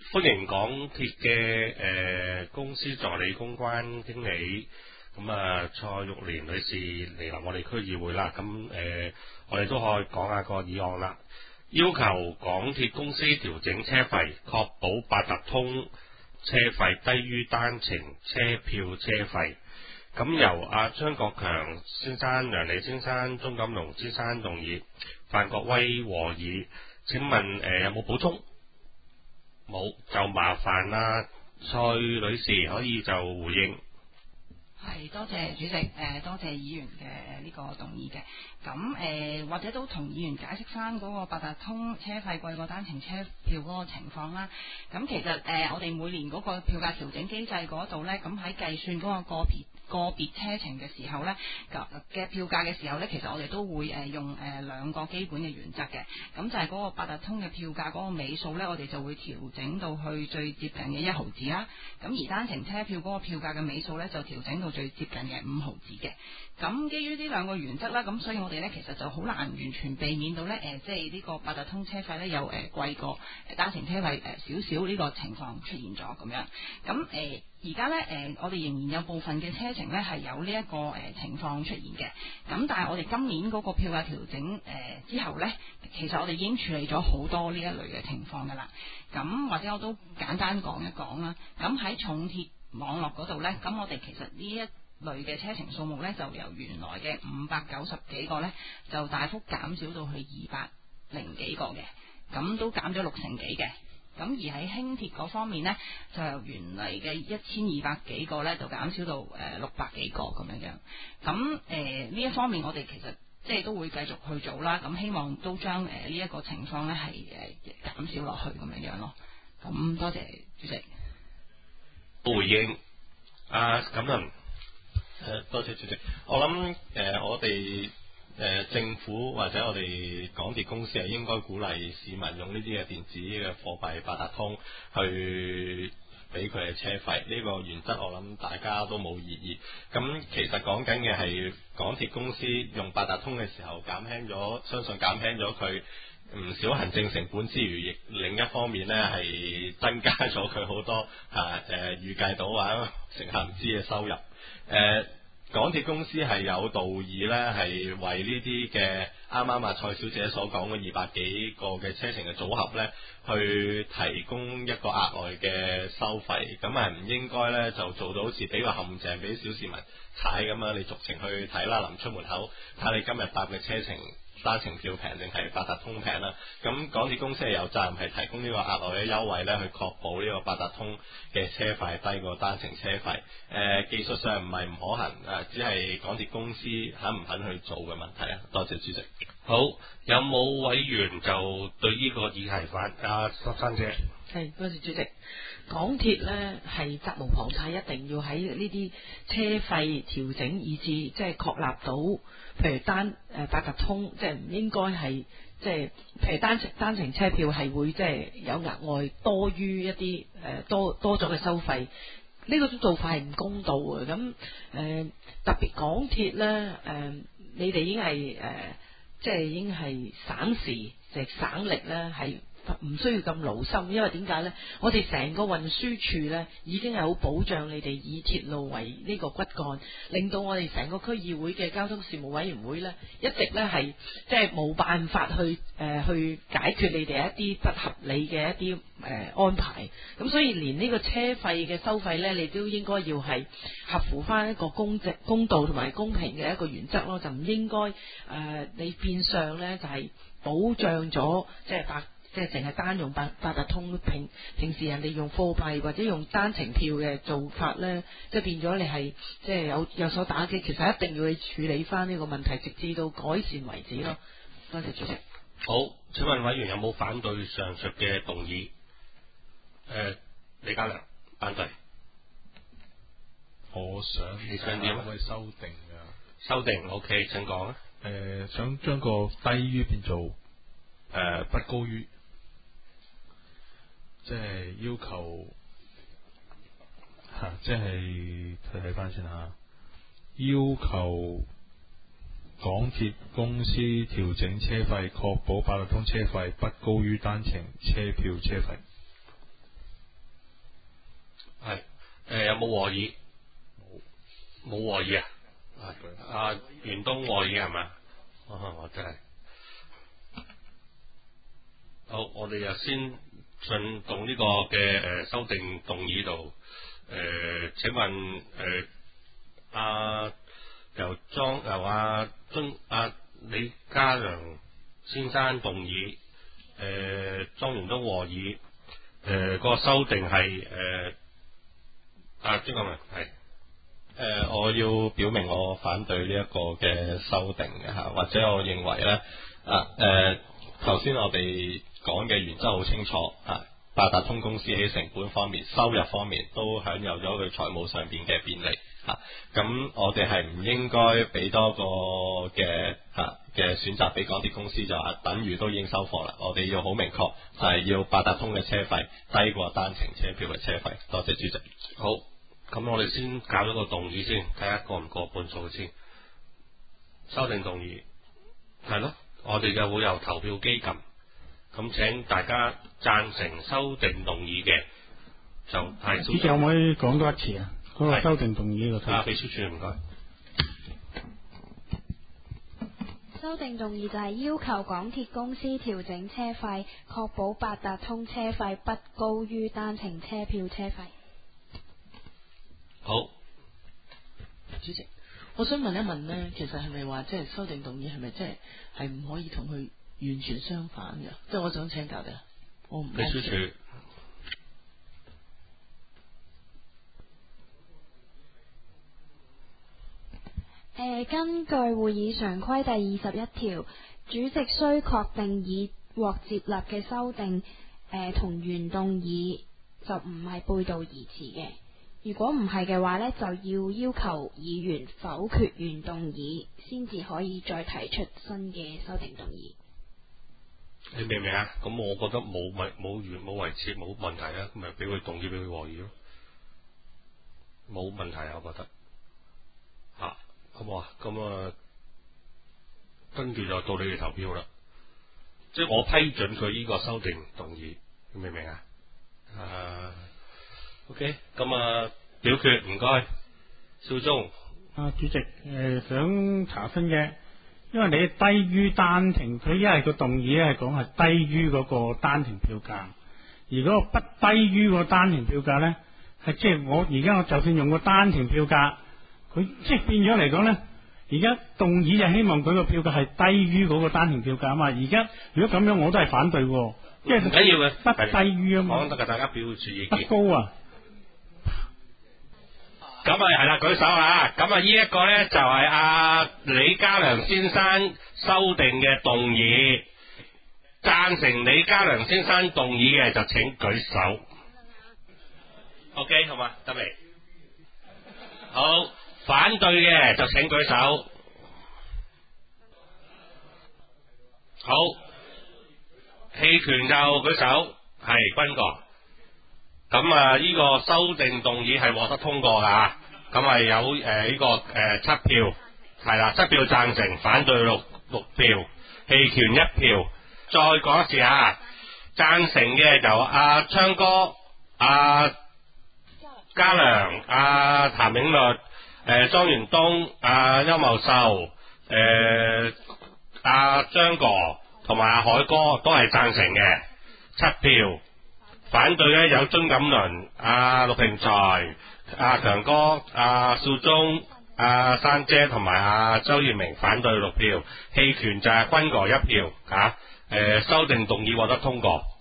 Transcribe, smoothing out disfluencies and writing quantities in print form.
歡迎港鐵嘅公司助理公關經理蔡玉蓮女士嚟臨我哋區議會啦。我哋都可以講下個議案啦。要求港鐵公司調整車費，確保八達通車費低於單程車票車費。咁由張國強先生、梁利先生、鐘錦龍先生動議，范國威和議。請問有冇補充？冇，就麻煩蔡女士可以就回應。 係，多謝主席，多謝議員嘅呢個動議嘅。咁或者都同議員解釋翻嗰個八達通車費貴過單程車票嗰個情況啦。咁其實我哋每年嗰個票價調整機制嗰度呢，咁喺計算嗰個個別車程嘅時候呢，嘅票價嘅時候呢，其實我哋都會用兩個基本嘅原則嘅。咁就係嗰個八達通嘅票價嗰個尾數呢，我哋就會調整到去最接近嘅1毫子啦。咁而單程車票嗰個票價嘅尾數呢，就調整到最接近嘅5毫子嘅。咁基於呢兩個原則啦，咁所以我哋呢其實就好難完全避免到呢，即係呢個八達通車費呢有貴過單程車費少少呢個情況出現咗咁樣。咁而家呢，我哋仍然有部分嘅車程呢係有呢一個情況出現嘅。咁但係我哋今年嗰個票價調整之後呢，其實我哋已經處理咗好多呢一類嘅情況㗎啦。咁或者我都簡單講一講啦。咁喺重鐵網絡嗰度呢，咁我哋其實呢一類嘅車程數目呢，就由原來嘅590幾個呢，就大幅減少到去200幾個嘅，咁都減咗60幾嘅。咁而喺輕鐵嗰方面呢，就由原嚟嘅1200幾個呢，就減少到600幾個咁樣樣。咁呢一方面我哋其實即係都會繼續去做啦。咁希望都將呢一個情況呢係減少落去咁樣樣咯。咁多謝主席。 回應錦麟。 多謝主席。我諗我哋政府或者我哋港鐵公司係應該鼓勵市民用呢啲嘅電子嘅貨幣八達通去俾佢嘅車費。呢個原則我諗大家都冇異議。咁其實講緊嘅係港鐵公司用八達通嘅時候減輕咗，相信減輕咗佢唔少行政成本之餘，亦另一方面呢係增加咗佢好多預計到或者乘客唔知嘅收入。港鐵公司係有道義呢，係為呢啲嘅啱啱蔡小姐所講嘅200幾個嘅車程嘅組合呢，去提供一個額外嘅收費。咁係唔應該呢，就做到好似俾個陷阱俾小市民踩咁樣，你逐程去睇啦，臨出門口睇你今日搭嘅車程單程票平定係八達通平啦。咁港鐵公司係有責任係提供呢個額外嘅優惠呢，去確保呢個八達通嘅車費低過單程車費。技術上唔係唔可行，只係港鐵公司肯唔肯去做嘅問題啊。多謝主席。 好，有冇委員就對呢個議題反？十三姐。 係，多謝主席。港鐵呢係責無旁貸，一定要喺呢啲車費調整，以至即係確立到，譬如八達通，即係唔應該係即係譬如單程車票係會即係有額外多於一啲多咗嘅收費，呢個做法係唔公道嘅。咁特別港鐵呢，你哋已經係即係已經係省時即係省力呢係。唔需要咁勞心，因為點解呢？我哋成個運輸處呢已經係好保障你哋以鐵路為呢個骨幹，令到我哋成個區議會嘅交通事務委員會呢一直呢係即係冇辦法去解決你哋一啲不合理嘅一啲安排。咁所以連呢個車費嘅收費呢，你都應該要係合乎翻一個公正、公道同埋公平嘅一個原則咯，就唔應該你變相呢就係保障咗即係淨係單用八達通，平時人哋用貨幣或者用單程票嘅做法呢，即係變咗你係即係有所打擊。其實一定要去處理翻呢個問題，直至到改善為止咯。多謝主席。 好，請問委員有冇反對上述嘅動議？李家良反對。 我想你想點啊？ 會修訂㗎。 修訂 OK， 請講啊。 想將個低於變做不高於。即係要求即係睇翻先吓，要求港鐵公司調整車費，確保八達通車費不高於單程車票車費。 冇和議？冇和議啊？袁東和議係咪？我真係好，我哋就先進動呢個嘅修訂動議度。請問由李家良先生動議，莊元東和議，個修訂係張國文係。 我要表明我反對呢一個嘅修訂嘅嚇，或者我認為咧頭先我哋講嘅原則好清楚嚇，八達通公司喺成本方面、收入方面都享有咗佢財務上邊嘅便利嚇，咁我哋係唔應該俾多個嘅選擇俾港鐵公司，就話等於都已經收貨啦。我哋要好明確，就係要八達通嘅車費低過單程車票嘅車費。多謝主席。 好。咁我哋先搞咗個動議先，睇下過唔過半數先。修訂動議係咯，我哋就會有投票機撳。咁請大家贊成修訂動議嘅就係。 主席可唔可以講多一次啊？嗰個修訂動議個秘書處唔該。 修訂動議就係要求港鐵公司調整車費，確保八達通車費不高於單程車票車費。 好， 主席，我想問一問呢，其實係咪話即係修訂動議係咪即係唔可以同佢完全相反嘅？即係我想請教你，我唔秘書處。 根據會議常規第21條，主席須確定已獲接納嘅修訂，同原動議就唔係背道而馳嘅。如果唔係嘅話呢，就要求議員否決原動議，先至可以再提出新嘅修訂動議。 你明唔明啊？咁我覺得冇維持冇問題啊，咁咪俾佢動議俾佢和議咯，冇問題啊，我覺得嚇，好唔好啊？咁跟住就到你哋投票啦，即係我批准佢呢個修訂動議，你明唔明啊？OK， 咁表決唔該，少宗。 主席，想查詢嘅，因為你低於單程，佢因為個動議咧係講係低於嗰個單程票價，而嗰個不低於個單程票價咧，係即係我而家我就算用個單程票價，佢即係變咗嚟講咧，而家動議就希望佢個票價係低於嗰個單程票價啊嘛。而家如果咁樣我都係反對喎，因為唔緊要嘅，不低於啊嘛。 講得㗎，大家表注意見。 不高啊！ 咁係啦，舉手啊！咁呢一個咧就係李家良先生修訂嘅動議，贊成李家良先生動議嘅就請舉手。OK， 好嘛，得未？好，反對嘅就請舉手。好，棄權就舉手。係君哥。咁呢個修訂動議係獲得通過噶，咁有呢個7票，係啦，7票贊成，反對6票，棄權1票。再講一次啊，贊成嘅就昌哥、家良、譚永律、莊元東、邱茂秀、張哥同埋海哥都係贊成嘅，7票。反對咧有鍾錦麟、陸平才、強哥、少宗、珊姐同埋周月明，反對6票，棄權就係君哥1票。修訂動議獲得通過。